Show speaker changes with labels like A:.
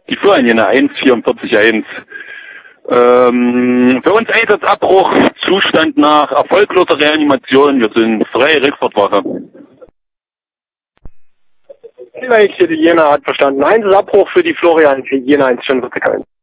A: Die Florian Jena 1,44,1. Für uns Einsatzabbruch, Zustand nach erfolgloser Reanimation. Wir sind frei, Rückfahrtwache.
B: Die Jena hat verstanden. Einsatzabbruch für die Florian Jena 1,44,1.